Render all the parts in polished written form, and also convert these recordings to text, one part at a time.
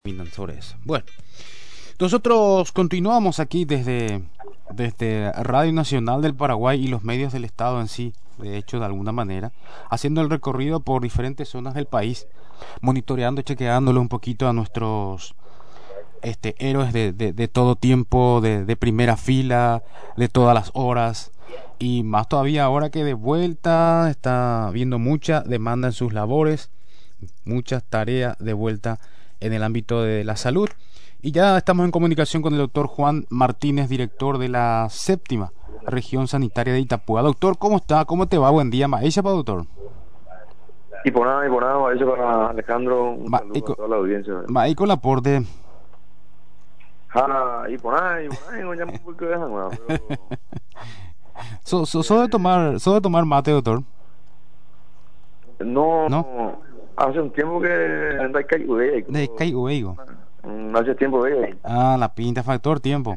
Opinan sobre eso. Bueno, nosotros continuamos aquí desde Radio Nacional del Paraguay y los medios del Estado en sí, de hecho, de alguna manera, haciendo el recorrido por diferentes zonas del país, monitoreando, chequeándolo un poquito a nuestros héroes de todo tiempo, de primera fila, de todas las horas, y más todavía ahora que de vuelta está habiendo mucha demanda en sus labores, muchas tareas de vuelta en el ámbito de la salud. Y ya estamos en comunicación con el doctor Juan Martínez, director de la séptima región sanitaria de Itapúa. Doctor, ¿cómo está? ¿Cómo te va? Buen día, maestra, doctor. Y por nada, eso para Alejandro, un Ma, y saludo a co- toda la audiencia. y con el aporte. Y por nada, no llamo porque dejan, pero So de tomar mate, doctor, ¿no? no, hace un tiempo que anda caigo De Caigo. hace tiempo de Ah, la pinta, factor tiempo.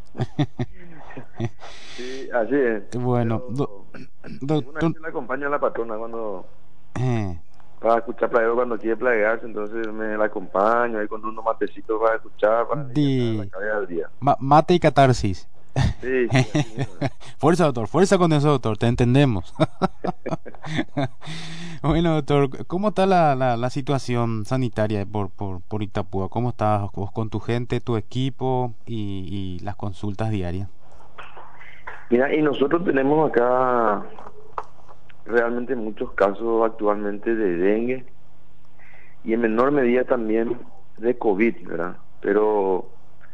sí, así es, Bueno, pero alguna vez doctor, le acompaño a la patrona cuando eh, para escuchar playero cuando quiere playearse, entonces me la acompaño ahí con unos matecitos para escuchar, para aliviar la de cabeza del día. mate y catarsis. Sí, sí, así mismo. Fuerza, doctor, fuerza con eso, doctor, te entendemos. Bueno, doctor, ¿cómo está la situación sanitaria por Itapúa? ¿Cómo estás vos con tu gente, tu equipo y las consultas diarias? Mira, y nosotros tenemos acá realmente muchos casos actualmente de dengue y en menor medida también de COVID, ¿verdad? Pero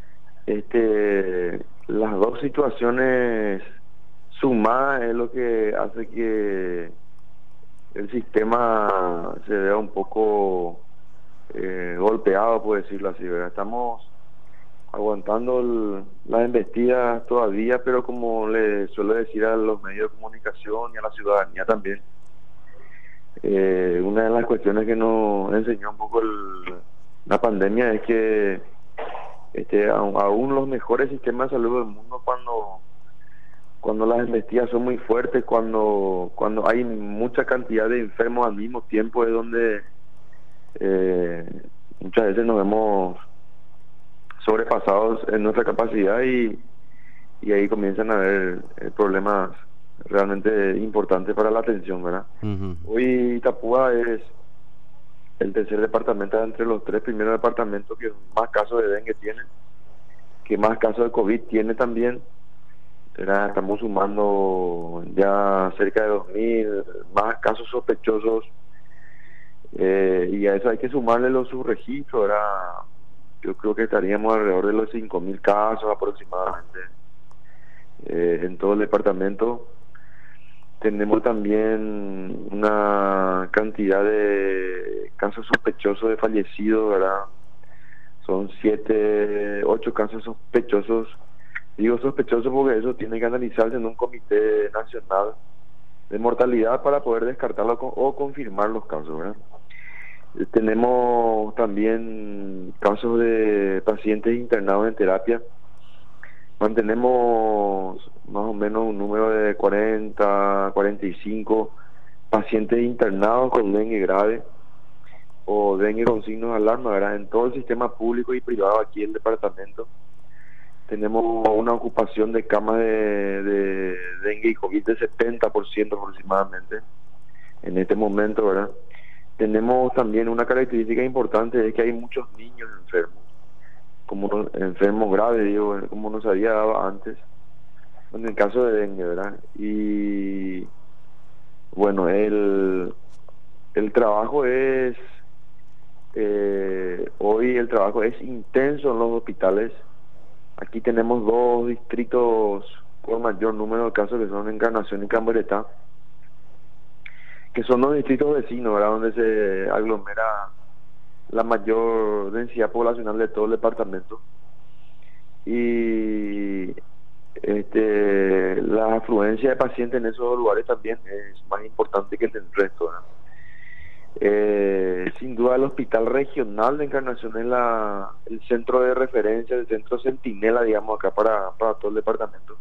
las dos situaciones sumadas es lo que hace que el sistema se vea un poco golpeado, por decirlo así, ¿verdad? Estamos aguantando las embestidas todavía, pero como le suelo decir a los medios de comunicación y a la ciudadanía también, una de las cuestiones que nos enseñó un poco la pandemia es que aún los mejores sistemas de salud del mundo, cuando las embestidas son muy fuertes, cuando hay mucha cantidad de enfermos al mismo tiempo, es donde eh, muchas veces nos vemos sobrepasados en nuestra capacidad y ahí comienzan a haber problemas realmente importantes para la atención, ¿verdad? Ujú. Hoy Itapúa es el tercer departamento entre los tres primeros departamentos que más casos de dengue tiene, que más casos de COVID tiene también. ¿Verdad? Estamos sumando ya cerca de 2.000 más casos sospechosos, y a eso hay que sumarle los subregistros, ¿verdad? Yo creo que estaríamos alrededor de los 5.000 casos aproximadamente en todo el departamento. Tenemos también una cantidad de casos sospechosos de fallecidos, ¿verdad? Son 8 casos sospechosos. Digo sospechosos porque eso tiene que analizarse en un comité nacional de mortalidad para poder descartarlo o confirmar los casos, ¿verdad? Tenemos también casos de pacientes internados en terapia. Mantenemos más o menos un número de 45 pacientes internados con dengue grave o dengue con signos de alarma, ¿verdad? En todo el sistema público y privado aquí en el departamento. Tenemos una ocupación de camas de dengue y COVID de 70% aproximadamente en este momento, ¿verdad? Tenemos también una característica importante, es que hay muchos niños enfermos, enfermos graves, digo, como nos había dado antes, en el caso de dengue, ¿verdad? Y bueno, el trabajo es, hoy el trabajo es intenso en los hospitales. Aquí tenemos dos distritos con mayor número de casos que son Encarnación y Camboretá, que son los distritos vecinos, ¿verdad? Donde se aglomera la mayor densidad poblacional de todo el departamento. Y la afluencia de pacientes en esos lugares también es más importante que en el resto, ¿verdad? Sin duda el hospital regional de Encarnación es el centro de referencia, el centro centinela, digamos, acá para todo el departamento.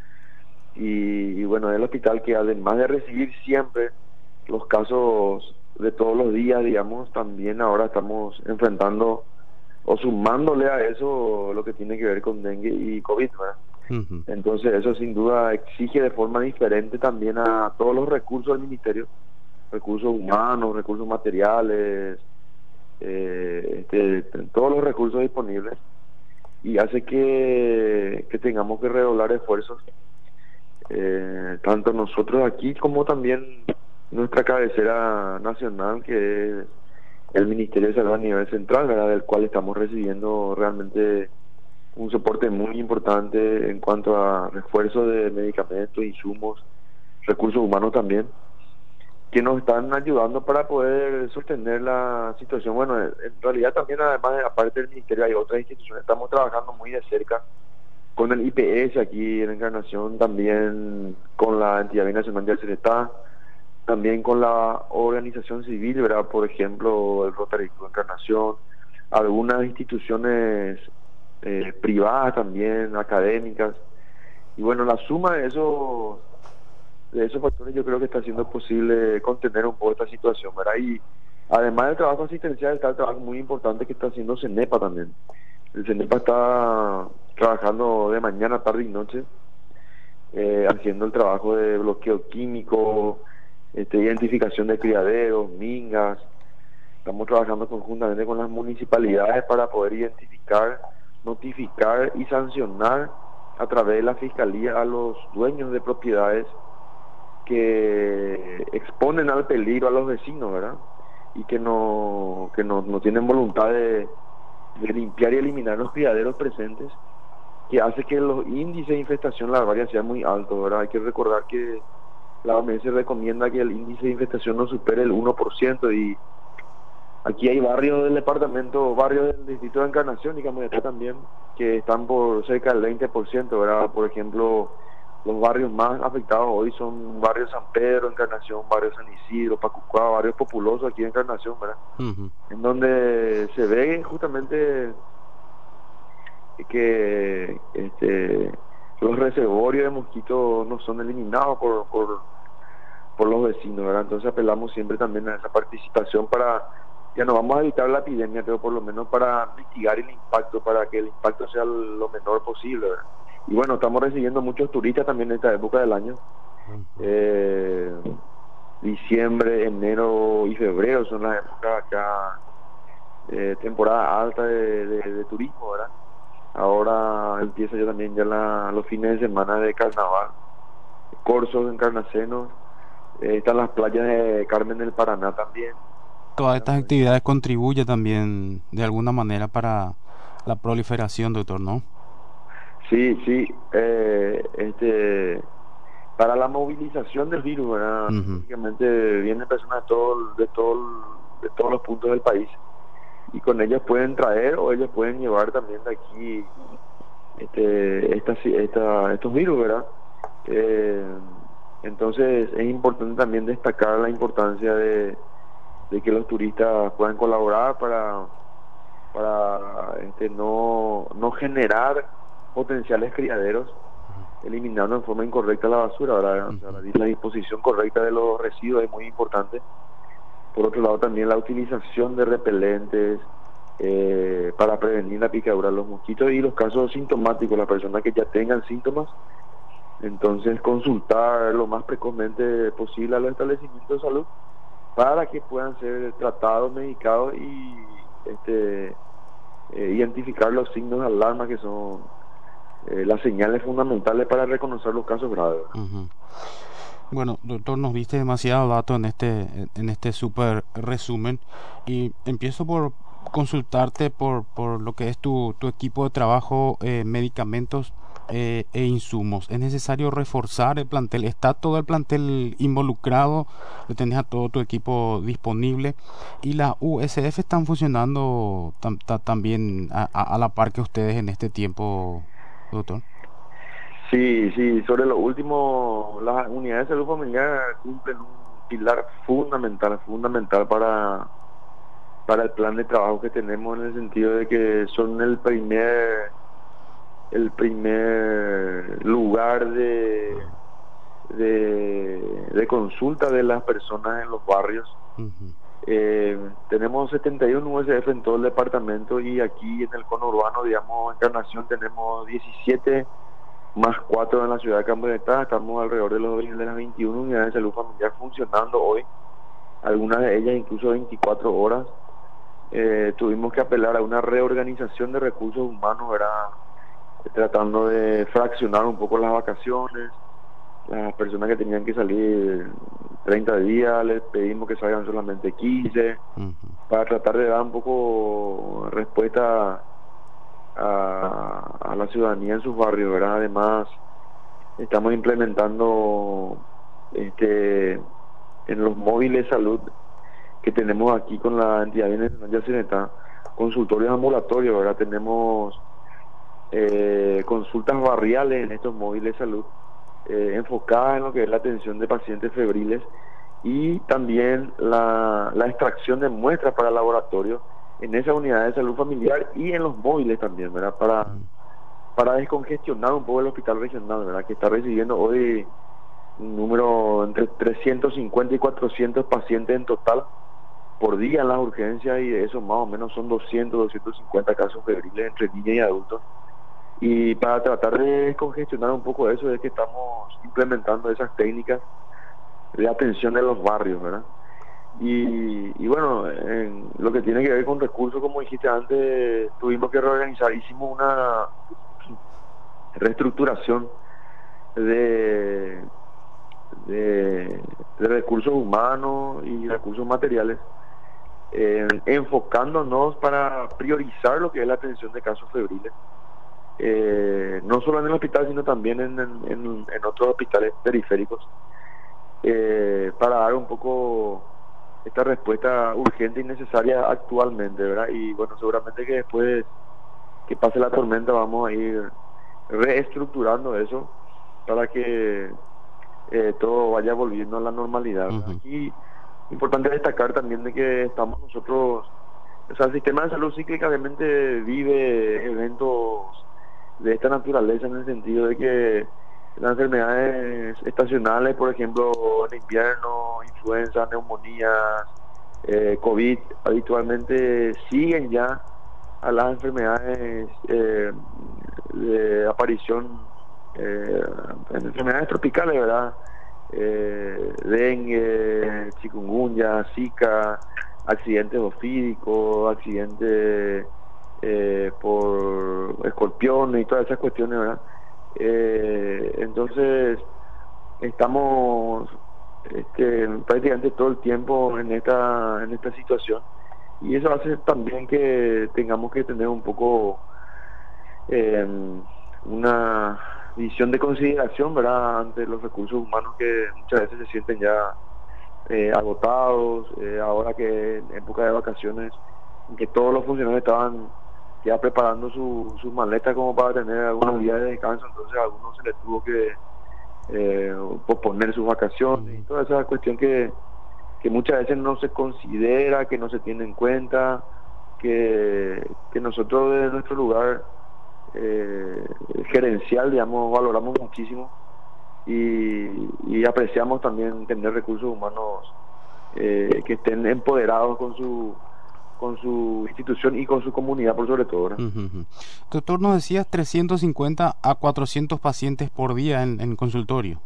Y bueno, es el hospital que además de recibir siempre los casos de todos los días, digamos, también ahora estamos enfrentando o sumándole a eso lo que tiene que ver con dengue y COVID, ¿verdad? Ujú. Entonces eso sin duda exige de forma diferente también a todos los recursos del ministerio, recursos humanos, recursos materiales, todos los recursos disponibles, y hace que tengamos que redoblar esfuerzos, tanto nosotros aquí como también nuestra cabecera nacional, que es el Ministerio de Salud a nivel central, ¿verdad? Del cual estamos recibiendo realmente un soporte muy importante en cuanto a refuerzo de medicamentos, insumos, recursos humanos también, que nos están ayudando para poder sostener la situación. Bueno, en realidad también, además, aparte del Ministerio, hay otras instituciones. Estamos trabajando muy de cerca con el IPS aquí en Encarnación, también con la entidad binacional de Ceretá, también con la organización civil, ¿verdad? Por ejemplo, el Rotary Club Encarnación, algunas instituciones privadas también, académicas. Y bueno, la suma de esos factores yo creo que está haciendo posible contener un poco esta situación, ¿verdad? Y además del trabajo asistencial está el trabajo muy importante que está haciendo CENEPA también. El CENEPA está trabajando de mañana, tarde y noche, haciendo el trabajo de bloqueo químico, identificación de criaderos, mingas. Estamos trabajando conjuntamente con las municipalidades para poder identificar, notificar y sancionar a través de la fiscalía a los dueños de propiedades que exponen al peligro a los vecinos, ¿verdad? Y que no tienen voluntad de limpiar y eliminar los criaderos presentes, que hace que los índices de infestación larvaria sean muy altos, ¿verdad? Hay que recordar que la OMS recomienda que el índice de infestación no supere el 1%, y aquí hay barrios del departamento, barrios del distrito de Encarnación y Camoyetá también, que están por cerca del 20%, ¿verdad? Por ejemplo, los barrios más afectados hoy son barrio San Pedro, Encarnación, barrio San Isidro, Pacucá, barrios populosos aquí en Encarnación, ¿verdad? Ujú. En donde se ve justamente que los reservorios de mosquitos no son eliminados por los vecinos, ¿verdad? Entonces apelamos siempre también a esa participación para, ya no vamos a evitar la epidemia, pero por lo menos para mitigar el impacto, para que el impacto sea lo menor posible, ¿verdad? Y bueno, estamos recibiendo muchos turistas también en esta época del año. Ujú. Eh, Diciembre, enero y febrero son las épocas acá, temporada alta de turismo, ¿verdad? Ahora empieza ya también ya los fines de semana de carnaval, corsos, encarnacenos, están las playas de Carmen del Paraná también. Todas estas actividades contribuyen también de alguna manera para la proliferación, doctor, ¿no? Sí, sí, para la movilización del virus, ¿verdad? Ujú. Lógicamente vienen personas de todos los puntos del país, y con ellas pueden traer o ellos pueden llevar también de aquí estos virus, ¿verdad? Eh, entonces es importante también destacar la importancia de que los turistas puedan colaborar para no generar potenciales criaderos, eliminando en forma incorrecta la basura, ¿verdad? O sea, Ujú. la disposición correcta de los residuos es muy importante. Por otro lado, también la utilización de repelentes para prevenir la picadura de los mosquitos, y los casos sintomáticos, las personas que ya tengan síntomas, entonces consultar lo más precozmente posible a los establecimientos de salud para que puedan ser tratados, medicados y identificar los signos de alarma, que son las señales fundamentales para reconocer los casos graves. Ujú. Bueno, doctor, nos diste demasiado dato en este súper resumen, y empiezo por consultarte por lo que es tu equipo de trabajo, medicamentos e insumos. ¿Es necesario reforzar el plantel? ¿Está todo el plantel involucrado? ¿Lo tenés a todo tu equipo disponible? ¿Y la USF están funcionando también a la par que ustedes en este tiempo, doctor? Sí, sí, sobre lo último, las unidades de salud familiar cumplen un pilar fundamental para el plan de trabajo que tenemos, en el sentido de que son el primer lugar de consulta de las personas en los barrios. Ujú. Tenemos 71 USF en todo el departamento y aquí en el conurbano, digamos, Encarnación, tenemos 17 más 4 en la ciudad de Campo. Estamos alrededor de las 21 unidades de salud familiar funcionando hoy, algunas de ellas incluso 24 horas. Tuvimos que apelar a una reorganización de recursos humanos, ¿verdad? Tratando de fraccionar un poco las vacaciones. Las personas que tenían que salir 30 días, les pedimos que salgan solamente 15, para tratar de dar un poco respuesta a la ciudadanía en sus barrios, ¿verdad? Además, estamos implementando en los móviles de salud que tenemos aquí con la entidad binacional Yacyretá, consultorios ambulatorios, ¿verdad? Tenemos consultas barriales en estos móviles de salud, enfocadas en lo que es la atención de pacientes febriles y también la extracción de muestras para laboratorio en esas unidades de salud familiar y en los móviles también, ¿verdad? Para descongestionar un poco el hospital regional, ¿verdad? Que está recibiendo hoy un número entre 350 y 400 pacientes en total por día en las urgencias, y de esos más o menos son 250 casos febriles entre niños y adultos. Y para tratar de descongestionar un poco eso es que estamos implementando esas técnicas de atención en los barrios, ¿verdad? Y bueno, en lo que tiene que ver con recursos, como dijiste antes, tuvimos que reorganizar, hicimos una reestructuración de, de recursos humanos y recursos materiales, enfocándonos para priorizar lo que es la atención de casos febriles, no solo en el hospital, sino también en otros hospitales periféricos, para dar un poco esta respuesta urgente y necesaria actualmente, ¿verdad? Y bueno, seguramente que después que pase la tormenta vamos a ir reestructurando eso para que todo vaya volviendo a la normalidad, ¿verdad? Aquí importante destacar también de que estamos nosotros, o sea, el sistema de salud cíclicamente vive eventos de esta naturaleza, en el sentido de que las enfermedades estacionales, por ejemplo, en invierno, influenza, neumonías, COVID, habitualmente siguen ya a las enfermedades de aparición, enfermedades tropicales, ¿verdad? Dengue, chikungunya, Zika, accidentes ofídicos, accidentes por escorpiones y todas esas cuestiones, ¿verdad? Entonces estamos prácticamente todo el tiempo en esta situación, y eso hace también que tengamos que tener un poco una visión de consideración, ¿verdad?, ante los recursos humanos que muchas veces se sienten ya agotados, ahora que en época de vacaciones, que todos los funcionarios estaban ya preparando sus maletas como para tener algunos días de descanso, entonces a algunos se les tuvo que posponer sus vacaciones y toda esa cuestión que muchas veces no se considera, que no se tiene en cuenta, que nosotros desde nuestro lugar gerencial, digamos, valoramos muchísimo, y apreciamos también tener recursos humanos que estén empoderados con su institución y con su comunidad por sobre todo, ¿verdad? Doctor, nos decías 350 a 400 pacientes por día en consultorio.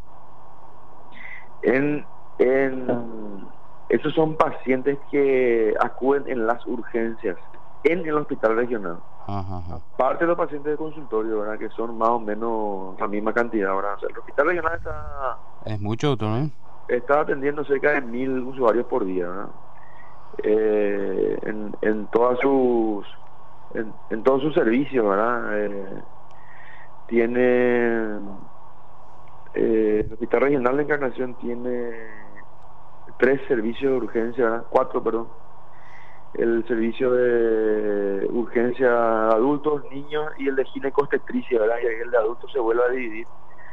Esos son pacientes que acuden en las urgencias en el hospital regional. Aparte de los pacientes de consultorio, ¿verdad?, que son más o menos la misma cantidad, ¿verdad? O sea, el hospital regional es mucho, doctor, ¿eh? Está atendiendo cerca de 1.000 usuarios por día, ¿verdad? En todas sus en todos sus servicios, ¿verdad? Tiene el Hospital Regional de Encarnación tiene 3 servicios de urgencia, ¿verdad? 4, perdón. El servicio de urgencia de adultos, niños, y el de ginecobstetricia, ¿verdad? Y el de adultos se vuelve a dividir.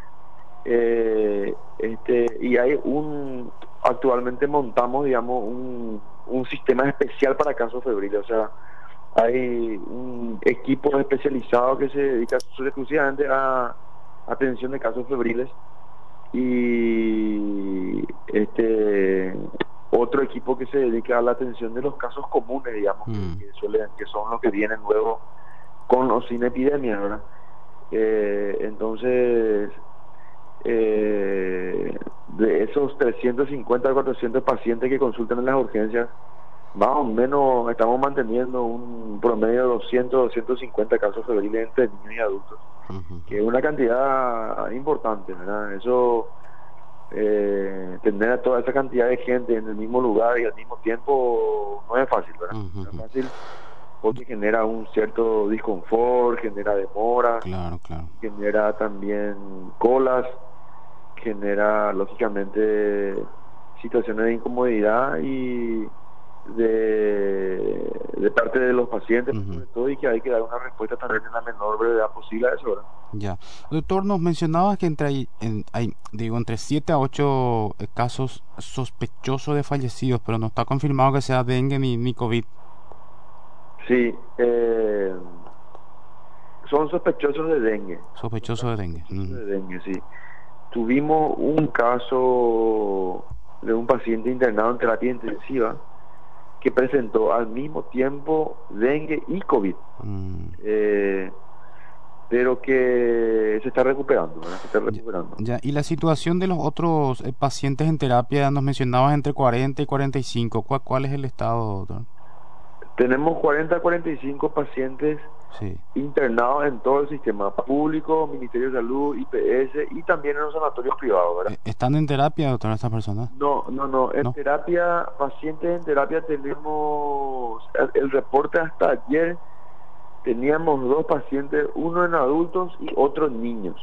Y hay actualmente montamos, digamos, un sistema especial para casos febriles, o sea, hay un equipo especializado que se dedica exclusivamente a atención de casos febriles, y otro equipo que se dedica a la atención de los casos comunes, digamos, que son los que vienen luego con o sin epidemia, ¿verdad? Entonces, de esos 350 a 400 pacientes que consultan en las urgencias, más o menos estamos manteniendo un promedio de 200, 250 casos febriles entre niños y adultos, que es una cantidad importante, ¿verdad? Eso, tener a toda esa cantidad de gente en el mismo lugar y al mismo tiempo no es fácil, ¿verdad? No es fácil porque genera un cierto disconfort, genera demora, Claro. genera también colas, genera lógicamente situaciones de incomodidad y de parte de los pacientes, sobre todo, y que hay que dar una respuesta también en la menor brevedad posible a eso, ¿verdad? Ya. Doctor, nos mencionabas que entre 7 a 8 casos sospechosos de fallecidos, pero no está confirmado que sea dengue ni COVID. Sí, son sospechosos de dengue. Sospechosos de dengue. De dengue, sí. Tuvimos un caso de un paciente internado en terapia intensiva que presentó al mismo tiempo dengue y COVID, pero que se está recuperando, ¿verdad? Se está recuperando. Ya. Y la situación de los otros pacientes en terapia, nos mencionabas entre 40 y 45. ¿Cuál es el estado, doctor? Tenemos 40 a 45 pacientes internados en todo el sistema público, Ministerio de Salud, IPS y también en los sanatorios privados, ¿verdad? ¿Están en terapia, doctor, estas personas? No. En terapia, pacientes en terapia tenemos, el reporte hasta ayer, teníamos 2 pacientes, uno en adultos y otro en niños.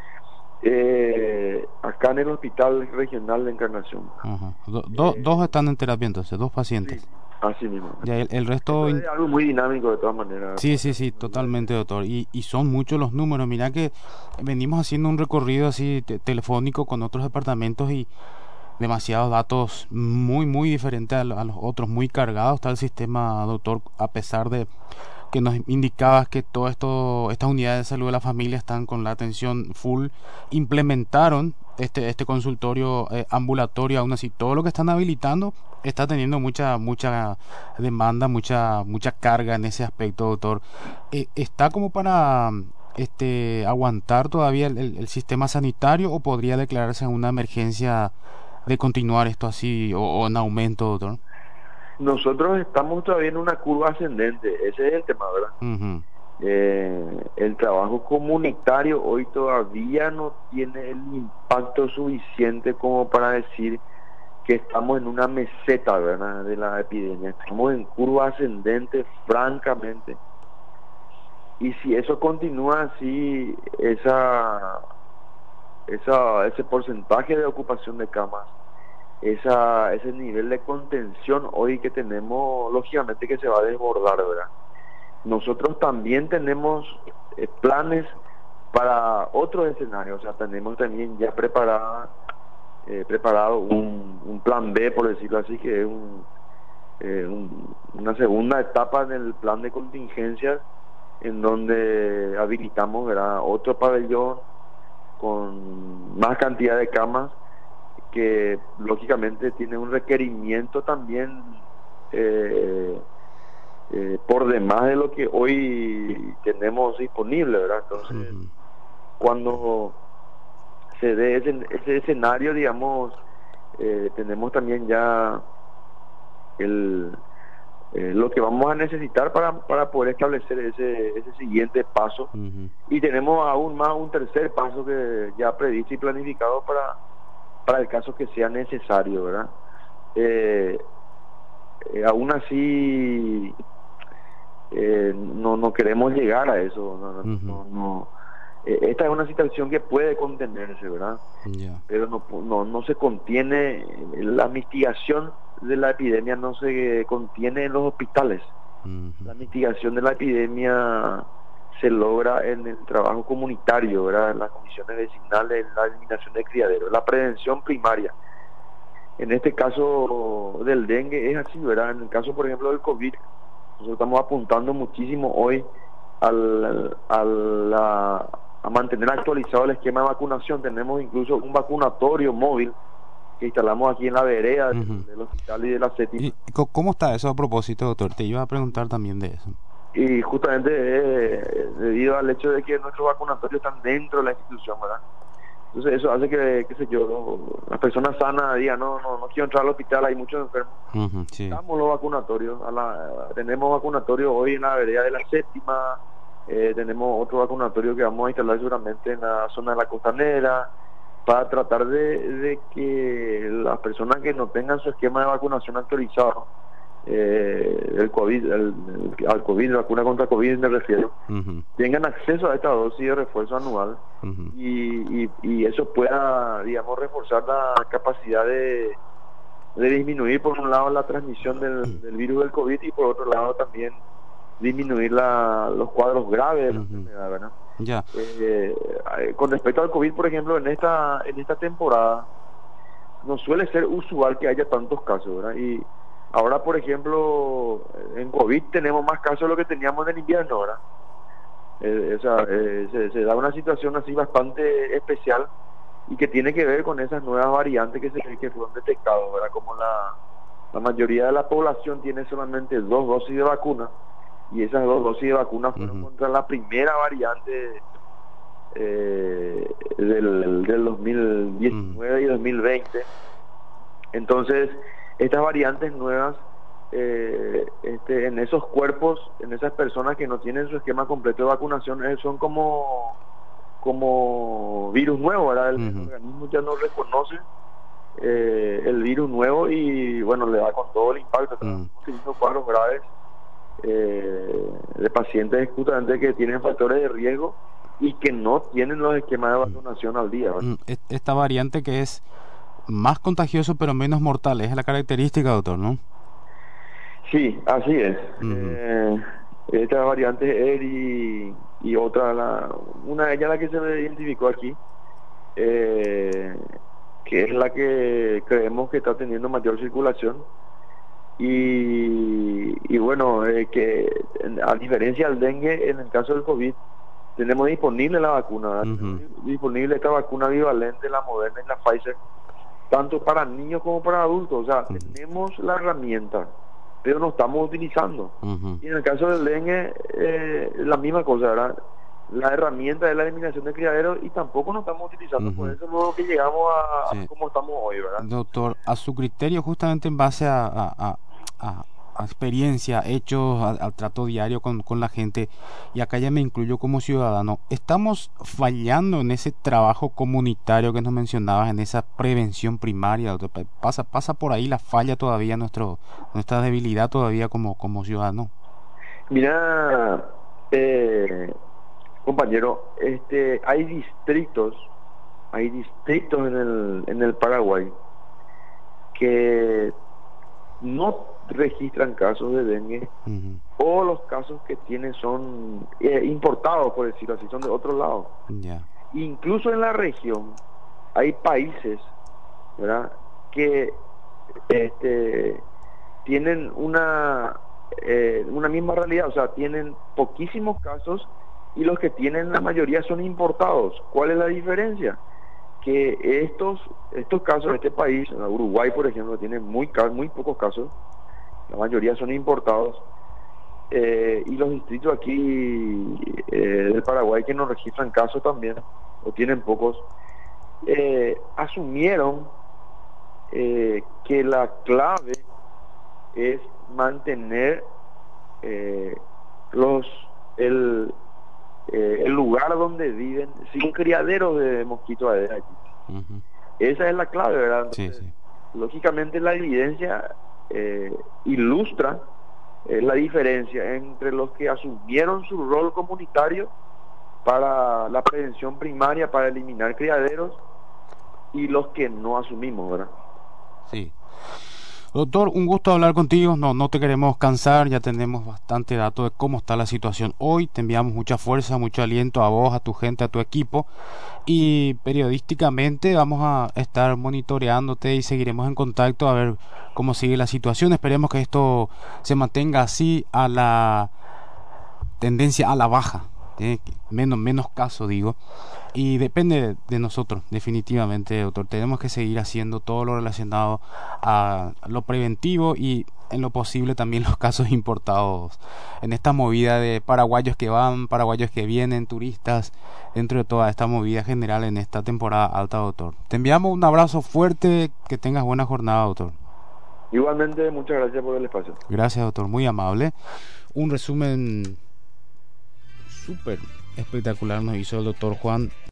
Acá en el Hospital Regional de Encarnación. Dos están en terapia entonces, 2 pacientes. Sí, así mismo. Ya, el resto... Es algo muy dinámico de todas maneras. Sí, totalmente, doctor. Y son muchos los números. Mira que venimos haciendo un recorrido así telefónico con otros departamentos y demasiados datos muy diferentes a los otros, muy cargados está el sistema, doctor, a pesar de que nos indicabas que todo esto, estas unidades de salud de la familia están con la atención full, implementaron este consultorio ambulatorio. Aún así, todo lo que están habilitando está teniendo mucha demanda, mucha carga en ese aspecto, doctor. ¿Está como para aguantar todavía el sistema sanitario, o podría declararse una emergencia de continuar esto así o en aumento, doctor? Nosotros estamos todavía en una curva ascendente, ese es el tema, ¿verdad? El trabajo comunitario hoy todavía no tiene el impacto suficiente como para decir que estamos en una meseta, ¿verdad?, de la epidemia. Estamos en curva ascendente, francamente. Y si eso continúa así, ese porcentaje de ocupación de camas, ese nivel de contención hoy que tenemos, lógicamente que se va a desbordar, ¿verdad? Nosotros también tenemos planes para otros escenarios, o sea, tenemos también ya preparado un plan B, por decirlo así, que es una segunda etapa en el plan de contingencias, en donde habilitamos, ¿verdad?, otro pabellón con más cantidad de camas, que lógicamente tiene un requerimiento también por demás de lo que hoy tenemos disponible, ¿verdad? Entonces, cuando se dé ese escenario, digamos, tenemos también ya lo que vamos a necesitar para poder establecer ese siguiente paso, y tenemos aún más un tercer paso que ya previsto y planificado para el caso que sea necesario, ¿verdad? Aún así, no queremos llegar a eso, no. Esta es una situación que puede contenerse, ¿verdad? Pero no se contiene, la mitigación de la epidemia no se contiene en los hospitales. La mitigación de la epidemia se logra en el trabajo comunitario, ¿verdad?, en las comisiones vecinales, en la eliminación de criaderos, la prevención primaria. En este caso del dengue es así, ¿verdad? En el caso, por ejemplo, del COVID, nosotros estamos apuntando muchísimo hoy a mantener actualizado el esquema de vacunación. Tenemos incluso un vacunatorio móvil que instalamos aquí en la vereda del hospital y de la séptima. ¿Y cómo está eso a propósito, doctor? Te iba a preguntar también de eso. Y justamente debido al hecho de que nuestros vacunatorios están dentro de la institución, ¿verdad? Entonces eso hace que, qué sé yo, las personas sanas digan, no quiero entrar al hospital, hay muchos enfermos. Sí. Estamos los vacunatorios, tenemos vacunatorio hoy en la vereda de la séptima, tenemos otro vacunatorio que vamos a instalar seguramente en la zona de la costanera, para tratar de que las personas que no tengan su esquema de vacunación actualizado, el COVID, al COVID, la vacuna contra COVID me refiero, tengan acceso a esta dosis de refuerzo anual y eso pueda, digamos, reforzar la capacidad de disminuir por un lado la transmisión del virus del COVID y por otro lado también disminuir los cuadros graves de la enfermedad, ¿verdad? Ya. Con respecto al COVID, por ejemplo, en esta temporada no suele ser usual que haya tantos casos, ¿verdad? Y ahora, por ejemplo, en COVID tenemos más casos de lo que teníamos en el invierno, ¿verdad? Se da una situación así bastante especial y que tiene que ver con esas nuevas variantes que fueron detectadas, ¿verdad? Como la mayoría de la población tiene solamente 2 dosis de vacuna y esas 2 dosis de vacuna fueron contra la primera variante del 2019 y 2020. Entonces, estas variantes nuevas en esos cuerpos, en esas personas que no tienen su esquema completo de vacunación, son como virus nuevo, ¿verdad? El organismo ya no reconoce el virus nuevo y bueno, le da con todo el impacto. Estamos teniendo cuadros graves de pacientes justamente que tienen factores de riesgo y que no tienen los esquemas de vacunación al día, ¿verdad? Esta variante que es más contagioso pero menos mortal, es la característica, doctor, ¿no? Sí, así es. Esta variante ERI y otra, una de ellas la que se me identificó aquí, que es la que creemos que está teniendo mayor circulación y bueno, que a diferencia del dengue, en el caso del COVID tenemos disponible la vacuna, ¿verdad? Disponible esta vacuna bivalente, la Moderna y la Pfizer, tanto para niños como para adultos. O sea, tenemos la herramienta, pero no estamos utilizando. Y en el caso del dengue, la misma cosa, ¿verdad? La herramienta de la eliminación de criaderos y tampoco nos estamos utilizando. Por eso luego que llegamos a cómo estamos hoy, ¿verdad? Doctor, a su criterio, justamente en base a experiencia, hechos, al trato diario con la gente, y acá ya me incluyo como ciudadano, ¿estamos fallando en ese trabajo comunitario que nos mencionabas, en esa prevención primaria, doctor? ¿Pasa por ahí la falla todavía, nuestra debilidad todavía como ciudadano? Mira, compañero, hay distritos en el Paraguay que no registran casos de dengue o los casos que tienen son importados, por decirlo así, son de otro lado. Incluso en la región hay países, ¿verdad?, que tienen una misma realidad, o sea, tienen poquísimos casos y los que tienen la mayoría son importados. ¿Cuál es la diferencia? Que estos casos en este país, en Uruguay por ejemplo, tiene muy pocos casos, la mayoría son importados, y los distritos aquí del Paraguay que no registran casos también, o tienen pocos, asumieron que la clave es mantener el lugar donde viven sin criaderos de mosquitos Aedes aegypti. Esa es la clave, ¿verdad? Entonces, lógicamente la evidencia ilustra la diferencia entre los que asumieron su rol comunitario para la prevención primaria, para eliminar criaderos, y los que no asumimos, ¿verdad? Sí. Doctor, un gusto hablar contigo, no te queremos cansar, ya tenemos bastante datos de cómo está la situación hoy, te enviamos mucha fuerza, mucho aliento a vos, a tu gente, a tu equipo, y periodísticamente vamos a estar monitoreándote y seguiremos en contacto a ver cómo sigue la situación. Esperemos que esto se mantenga así, a la tendencia a la baja, menos casos, digo, Y depende de nosotros, definitivamente, doctor. Tenemos que seguir haciendo todo lo relacionado a lo preventivo y en lo posible también los casos importados en esta movida de paraguayos que van, paraguayos que vienen, turistas, dentro de toda esta movida general en esta temporada alta, doctor. Te enviamos un abrazo fuerte, que tengas buena jornada, doctor. Igualmente, muchas gracias por el espacio. Gracias, doctor, muy amable. Un resumen súper espectacular nos hizo el doctor Juan